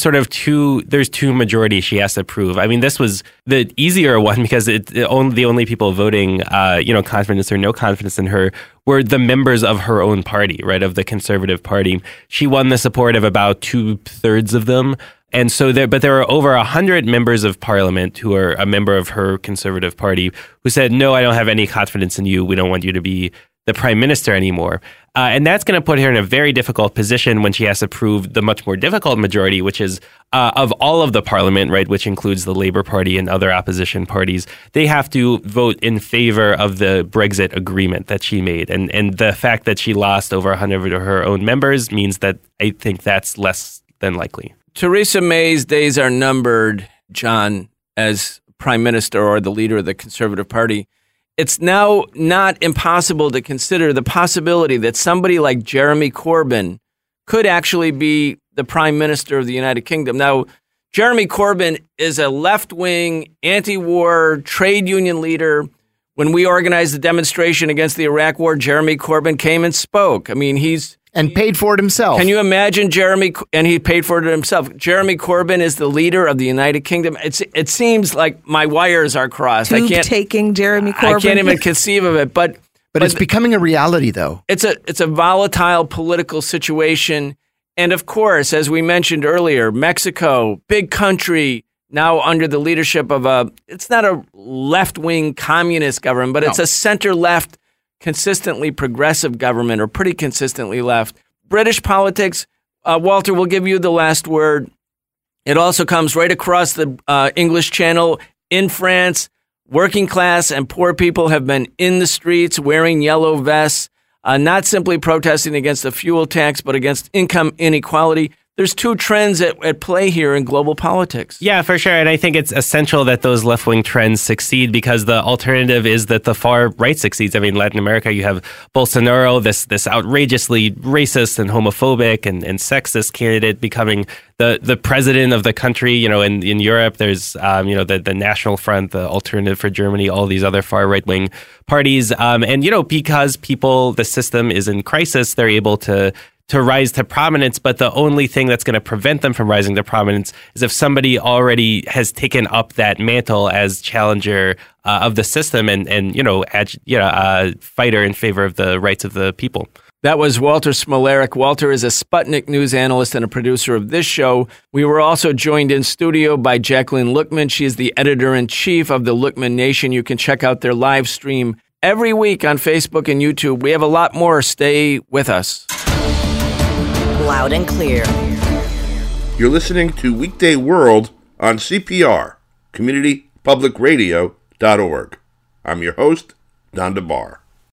two majorities she has to prove. I mean, this was the easier one because the only people voting, confidence or no confidence in her were the members of her own party, right, of the Conservative Party. She won the support of about 2/3 of them. And so there are over 100 members of parliament who are a member of her Conservative Party who said, no, I don't have any confidence in you. We don't want you to be the prime minister anymore. And that's going to put her in a very difficult position when she has to prove the much more difficult majority, which is of all of the parliament, right, which includes the Labour Party and other opposition parties. They have to vote in favor of the Brexit agreement that she made. And the fact that she lost over 100 of her own members means that I think that's less than likely. Theresa May's days are numbered, John, as prime minister or the leader of the Conservative Party. It's now not impossible to consider the possibility that somebody like Jeremy Corbyn could actually be the prime minister of the United Kingdom. Now, Jeremy Corbyn is a left-wing, anti-war trade union leader. When we organized the demonstration against the Iraq War, Jeremy Corbyn came and spoke. I mean, and paid for it himself. Can you imagine and he paid for it himself. Jeremy Corbyn is the leader of the United Kingdom. It seems like my wires are crossed. Taking Jeremy Corbyn. I can't even conceive of it. But it's becoming a reality, though. It's a volatile political situation. And of course, as we mentioned earlier, Mexico, big country, now under the leadership of it's not a left-wing communist government, but it's a center-left, consistently progressive government, or pretty consistently left. British politics, Walter, will give you the last word. It also comes right across the English Channel in France. Working class and poor people have been in the streets wearing yellow vests, not simply protesting against the fuel tax, but against income inequality. There's two trends at play here in global politics. Yeah, for sure. And I think it's essential that those left-wing trends succeed, because the alternative is that the far right succeeds. I mean, Latin America, you have Bolsonaro, this outrageously racist and homophobic and sexist candidate, becoming the president of the country. You know, in Europe, there's the National Front, the Alternative for Germany, all these other far right-wing parties. And because the system is in crisis, they're able to rise to prominence, but the only thing that's going to prevent them from rising to prominence is if somebody already has taken up that mantle as challenger of the system and fighter in favor of the rights of the people. That was Walter Smolarek. Walter is a Sputnik news analyst and a producer of this show. We were also joined in studio by Jacqueline Lookman. She is the editor-in-chief of the Lookman Nation. You can check out their live stream every week on Facebook and YouTube. We have a lot more. Stay with us. Loud and clear. You're listening to Weekday World on CPR, CommunityPublicRadio.org. I'm your host, Don DeBar.